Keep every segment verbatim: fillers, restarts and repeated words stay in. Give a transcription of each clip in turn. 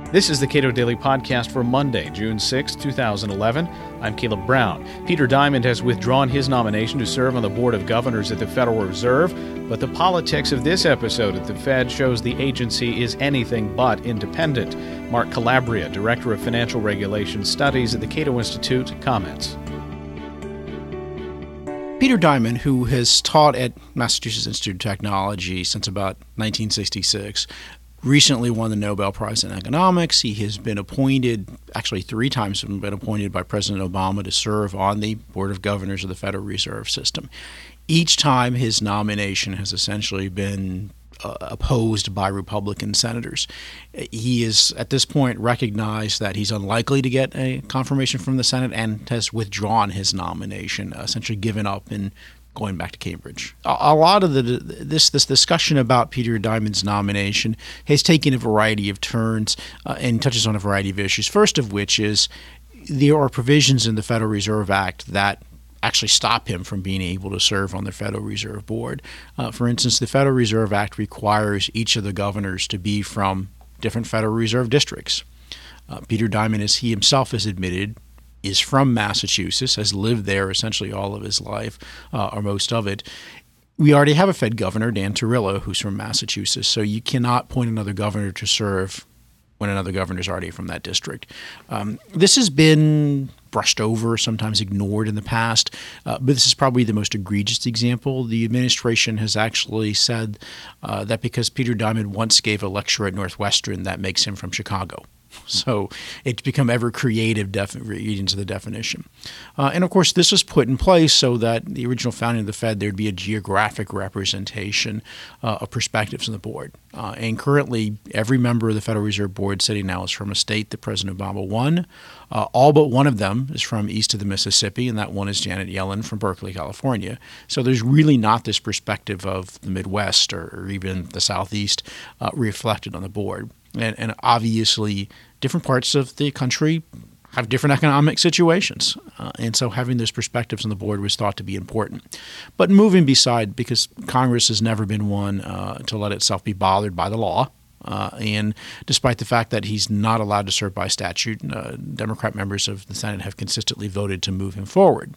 This is the Cato Daily Podcast for Monday, June sixth, twenty eleven. I'm Caleb Brown. Peter Diamond has withdrawn his nomination to serve on the Board of Governors at the Federal Reserve, but the politics of this episode at the Fed shows the agency is anything but independent. Mark Calabria, Director of Financial Regulation Studies at the Cato Institute, comments. Peter Diamond, who has taught at Massachusetts Institute of Technology since about nineteen sixty-six, recently won the Nobel Prize in Economics. He has been appointed, actually three times been appointed by President Obama to serve on the Board of Governors of the Federal Reserve System. Each time his nomination has essentially been uh, opposed by Republican senators. He is, at this point, recognized that he's unlikely to get a confirmation from the Senate and has withdrawn his nomination, essentially given up in going back to Cambridge. A lot of the this this discussion about Peter Diamond's nomination has taken a variety of turns uh, and touches on a variety of issues. First of which is there are provisions in the Federal Reserve Act that actually stop him from being able to serve on the Federal Reserve Board. Uh, for instance, the Federal Reserve Act requires each of the governors to be from different Federal Reserve districts. Uh, Peter Diamond, as he himself has admitted, is from Massachusetts, has lived there essentially all of his life, uh, or most of it. We already have a Fed governor, Dan Tarullo, who's from Massachusetts, so you cannot point another governor to serve when another governor is already from that district. Um, this has been brushed over, sometimes ignored in the past, uh, but this is probably the most egregious example. The administration has actually said uh, that because Peter Diamond once gave a lecture at Northwestern, that makes him from Chicago. So it's become ever creative def- into the definition. Uh, and, of course, this was put in place so that the original founding of the Fed, there would be a geographic representation uh, of perspectives on the board. Uh, and currently, every member of the Federal Reserve Board sitting now is from a state that President Obama won. Uh, all but one of them is from east of the Mississippi, and that one is Janet Yellen from Berkeley, California. So there's really not this perspective of the Midwest or, or even the Southeast uh, reflected on the board. And, and obviously, different parts of the country have different economic situations. Uh, and so having those perspectives on the board was thought to be important. But moving beside, because Congress has never been one uh, to let itself be bothered by the law, uh, and despite the fact that he's not allowed to serve by statute, uh, Democrat members of the Senate have consistently voted to move him forward.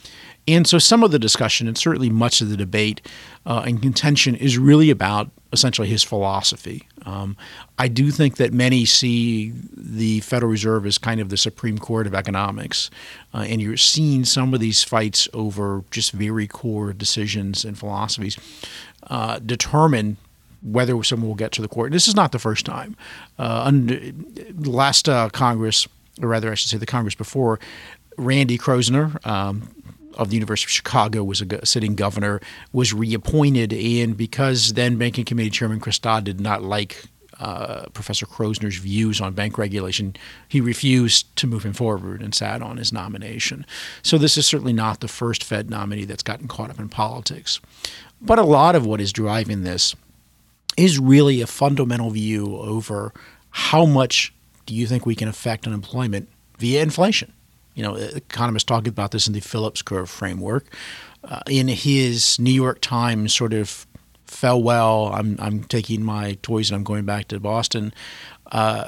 And so some of the discussion, and certainly much of the debate uh, and contention, is really about essentially his philosophy. Um, I do think that many see the Federal Reserve as kind of the Supreme Court of economics, uh, and you're seeing some of these fights over just very core decisions and philosophies uh, determine whether someone will get to the court. And this is not the first time. Uh, under the last uh, Congress, or rather I should say the Congress before, Randy Kroszner, um, of the University of Chicago, was a sitting governor, was reappointed, and because then Banking Committee Chairman Chris Dodd did not like uh, Professor Kroszner's views on bank regulation, he refused to move him forward and sat on his nomination. So this is certainly not the first Fed nominee that's gotten caught up in politics. But a lot of what is driving this is really a fundamental view over how much do you think we can affect unemployment via inflation. You know, economists talk about this in the Phillips curve framework. Uh, in his New York Times sort of farewell, I'm I'm taking my toys and I'm going back to Boston, uh,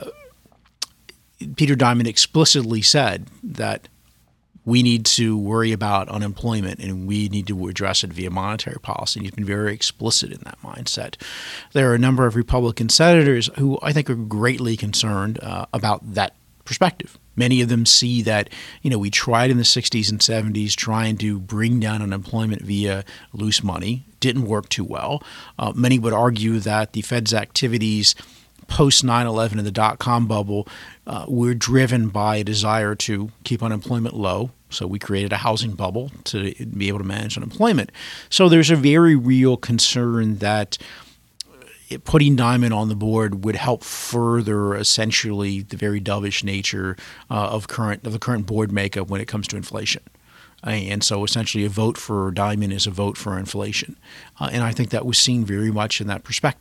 Peter Diamond explicitly said that we need to worry about unemployment and we need to address it via monetary policy. And he's been very explicit in that mindset. There are a number of Republican senators who I think are greatly concerned uh, about that perspective. Many of them see that, you know, we tried in the sixties and seventies trying to bring down unemployment via loose money. Didn't work too well. Uh, many would argue that the Fed's activities post nine eleven and the dot-com bubble uh, were driven by a desire to keep unemployment low. So we created a housing bubble to be able to manage unemployment. So there's a very real concern that putting Diamond on the board would help further essentially the very dovish nature uh, of current of the current board makeup when it comes to inflation. And so essentially a vote for Diamond is a vote for inflation. Uh, and I think that was seen very much in that perspective.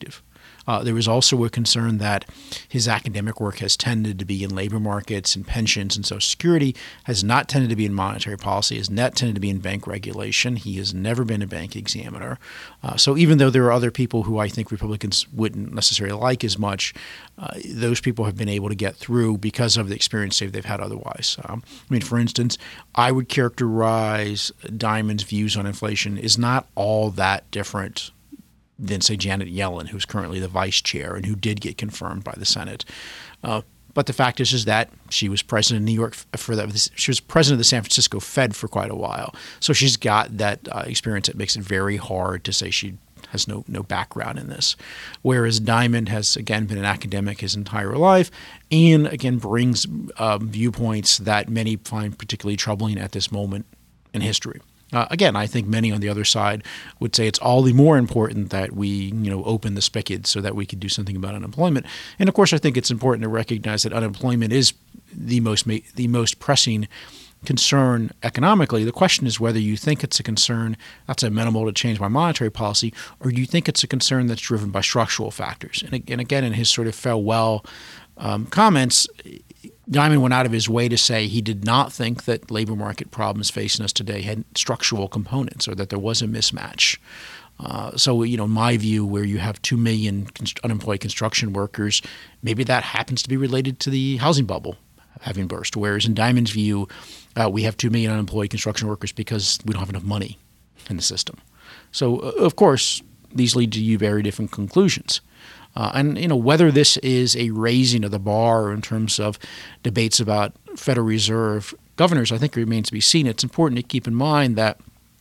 Uh, there was also a concern that his academic work has tended to be in labor markets and pensions and Social Security, has not tended to be in monetary policy, has not tended to be in bank regulation. He has never been a bank examiner. Uh, so even though there are other people who I think Republicans wouldn't necessarily like as much, uh, those people have been able to get through because of the experience they've had otherwise. Um, I mean, for instance, I would characterize Diamond's views on inflation is not all that different than, say, Janet Yellen, who's currently the vice chair and who did get confirmed by the Senate. Uh, but the fact is, is that she was president of New York for that. She was president of the San Francisco Fed for quite a while, so she's got that uh, experience that makes it very hard to say she has no no background in this. Whereas Diamond has again been an academic his entire life, and again brings um, viewpoints that many find particularly troubling at this moment in history. Uh, again, I think many on the other side would say it's all the more important that we, you know, open the spigot so that we could do something about unemployment. And of course, I think it's important to recognize that unemployment is the most ma- the most pressing concern economically. The question is whether you think it's a concern that's amenable to change by monetary policy, or do you think it's a concern that's driven by structural factors. And, and again, in his sort of farewell um, comments, Diamond went out of his way to say he did not think that labor market problems facing us today had structural components or that there was a mismatch. Uh, so, you know, my view, where you have two million const- unemployed construction workers, maybe that happens to be related to the housing bubble having burst. Whereas in Diamond's view, uh, we have two million unemployed construction workers because we don't have enough money in the system. So, uh, of course, these lead to you very different conclusions. Uh, and, you know, whether this is a raising of the bar in terms of debates about Federal Reserve governors, I think remains to be seen. It's important to keep in mind that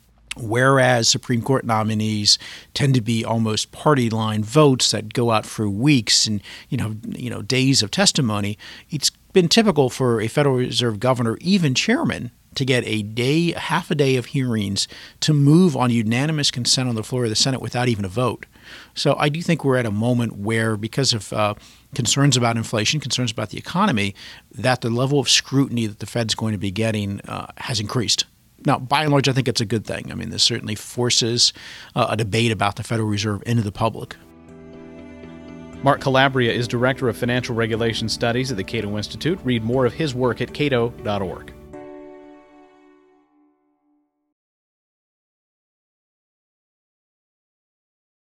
whereas Supreme Court nominees tend to be almost party line votes that go out for weeks and, you know, you know, days of testimony, it's been typical for a Federal Reserve governor, even chairman, to get a day, half a day of hearings to move on unanimous consent on the floor of the Senate without even a vote. So I do think we're at a moment where, because of uh, concerns about inflation, concerns about the economy, that the level of scrutiny that the Fed's going to be getting uh, has increased. Now, by and large, I think it's a good thing. I mean, this certainly forces uh, a debate about the Federal Reserve into the public. Mark Calabria is Director of Financial Regulation Studies at the Cato Institute. Read more of his work at cato dot org.